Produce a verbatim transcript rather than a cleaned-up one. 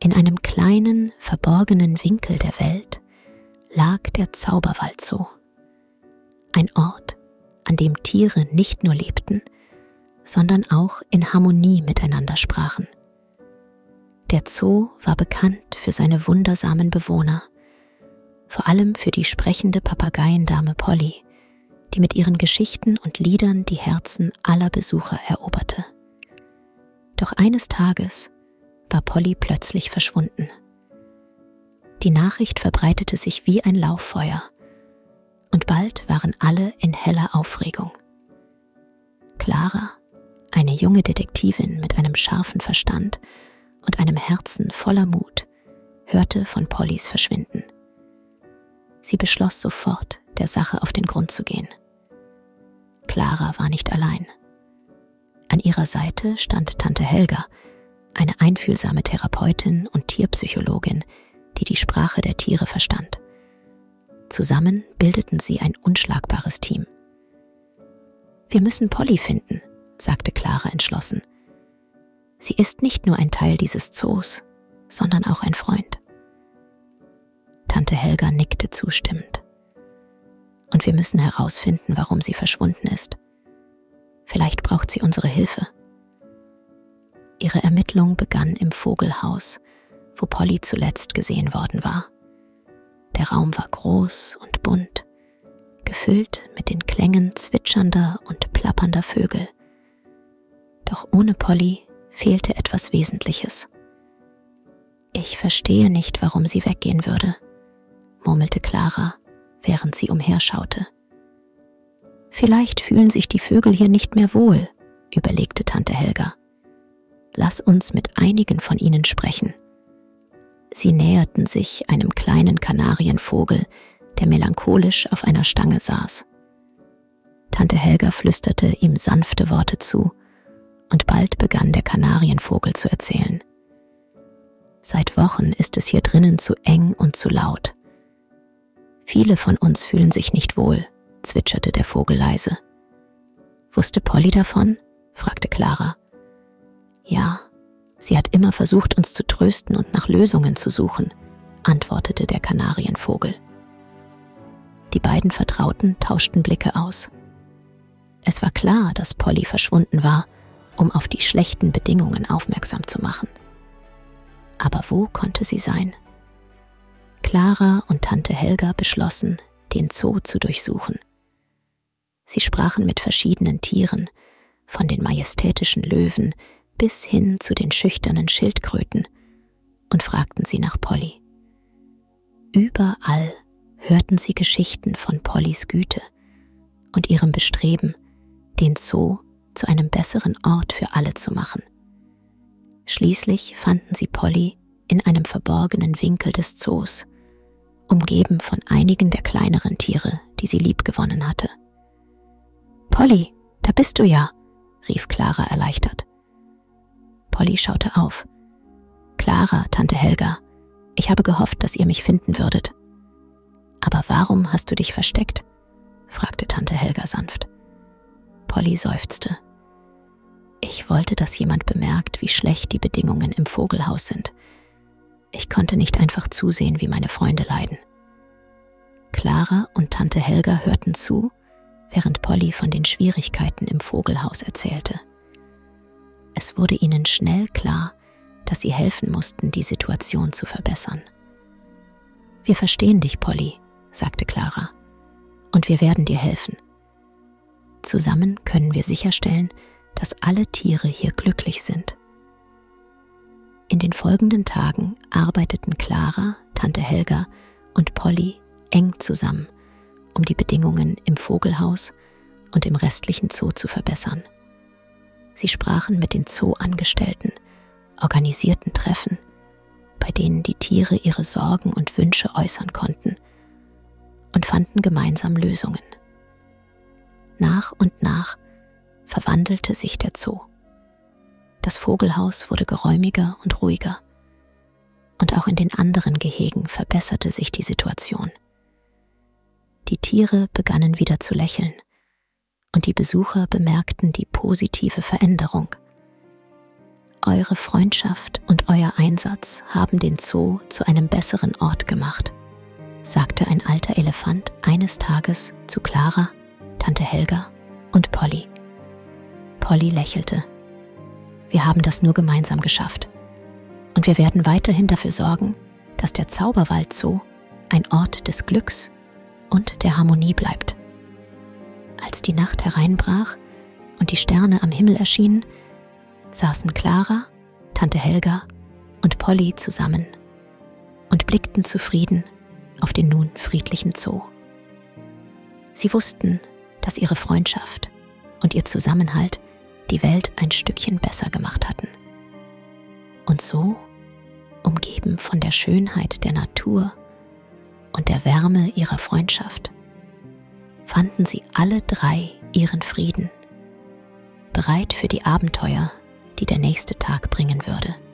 In einem kleinen, verborgenen Winkel der Welt lag der Zauberwald-Zoo. Ein Ort, an dem Tiere nicht nur lebten, sondern auch in Harmonie miteinander sprachen. Der Zoo war bekannt für seine wundersamen Bewohner, vor allem für die sprechende Papageiendame Polly, die mit ihren Geschichten und Liedern die Herzen aller Besucher eroberte. Doch eines Tages war Polly plötzlich verschwunden. Die Nachricht verbreitete sich wie ein Lauffeuer, und bald waren alle in heller Aufregung. Clara, eine junge Detektivin mit einem scharfen Verstand und einem Herzen voller Mut, hörte von Pollys Verschwinden. Sie beschloss sofort, der Sache auf den Grund zu gehen. Clara war nicht allein. An ihrer Seite stand Tante Helga, eine einfühlsame Therapeutin und Tierpsychologin, die die Sprache der Tiere verstand. Zusammen bildeten sie ein unschlagbares Team. »Wir müssen Polly finden«, sagte Clara entschlossen. »Sie ist nicht nur ein Teil dieses Zoos, sondern auch ein Freund.« Tante Helga nickte zustimmend. »Und wir müssen herausfinden, warum sie verschwunden ist. Vielleicht braucht sie unsere Hilfe.« Ihre Ermittlung begann im Vogelhaus, wo Polly zuletzt gesehen worden war. Der Raum war groß und bunt, gefüllt mit den Klängen zwitschernder und plappernder Vögel. Doch ohne Polly fehlte etwas Wesentliches. »Ich verstehe nicht, warum sie weggehen würde«, murmelte Clara, während sie umherschaute. »Vielleicht fühlen sich die Vögel hier nicht mehr wohl«, überlegte Tante Helga. »Lass uns mit einigen von ihnen sprechen.« Sie näherten sich einem kleinen Kanarienvogel, der melancholisch auf einer Stange saß. Tante Helga flüsterte ihm sanfte Worte zu, und bald begann der Kanarienvogel zu erzählen. »Seit Wochen ist es hier drinnen zu eng und zu laut. Viele von uns fühlen sich nicht wohl«, zwitscherte der Vogel leise. »Wusste Polly davon?«, fragte Clara. »Ja, sie hat immer versucht, uns zu trösten und nach Lösungen zu suchen«, antwortete der Kanarienvogel. Die beiden Vertrauten tauschten Blicke aus. Es war klar, dass Polly verschwunden war, um auf die schlechten Bedingungen aufmerksam zu machen. Aber wo konnte sie sein? Clara und Tante Helga beschlossen, den Zoo zu durchsuchen. Sie sprachen mit verschiedenen Tieren, von den majestätischen Löwen bis hin zu den schüchternen Schildkröten, und fragten sie nach Polly. Überall hörten sie Geschichten von Pollys Güte und ihrem Bestreben, den Zoo zu einem besseren Ort für alle zu machen. Schließlich fanden sie Polly in einem verborgenen Winkel des Zoos, umgeben von einigen der kleineren Tiere, die sie liebgewonnen hatte. »Polly, da bist du ja«, rief Clara erleichtert. Polly schaute auf. »Clara, Tante Helga, ich habe gehofft, dass ihr mich finden würdet.« »Aber warum hast du dich versteckt?«, fragte Tante Helga sanft. Polly seufzte. »Ich wollte, dass jemand bemerkt, wie schlecht die Bedingungen im Vogelhaus sind. Ich konnte nicht einfach zusehen, wie meine Freunde leiden.« Clara und Tante Helga hörten zu, während Polly von den Schwierigkeiten im Vogelhaus erzählte. Es wurde ihnen schnell klar, dass sie helfen mussten, die Situation zu verbessern. »Wir verstehen dich, Polly«, sagte Clara, »und wir werden dir helfen. Zusammen können wir sicherstellen, dass alle Tiere hier glücklich sind.« In den folgenden Tagen arbeiteten Clara, Tante Helga und Polly eng zusammen, um die Bedingungen im Vogelhaus und im restlichen Zoo zu verbessern. Sie sprachen mit den Zooangestellten, organisierten Treffen, bei denen die Tiere ihre Sorgen und Wünsche äußern konnten, und fanden gemeinsam Lösungen. Nach und nach verwandelte sich der Zoo. Das Vogelhaus wurde geräumiger und ruhiger, und auch in den anderen Gehegen verbesserte sich die Situation. Die Tiere begannen wieder zu lächeln, und die Besucher bemerkten die positive Veränderung. Eure Freundschaft und euer Einsatz haben den Zoo zu einem besseren Ort gemacht, sagte ein alter Elefant eines Tages zu Clara, Tante Helga und Polly. Polly lächelte. Wir haben das nur gemeinsam geschafft. Und wir werden weiterhin dafür sorgen, dass der Zauberwald Zoo ein Ort des Glücks und der Harmonie bleibt. Als die Nacht hereinbrach und die Sterne am Himmel erschienen, saßen Clara, Tante Helga und Polly zusammen und blickten zufrieden auf den nun friedlichen Zoo. Sie wussten, dass ihre Freundschaft und ihr Zusammenhalt die Welt ein Stückchen besser gemacht hatten. Und so, umgeben von der Schönheit der Natur und der Wärme ihrer Freundschaft, fanden sie alle drei ihren Frieden, bereit für die Abenteuer, die der nächste Tag bringen würde.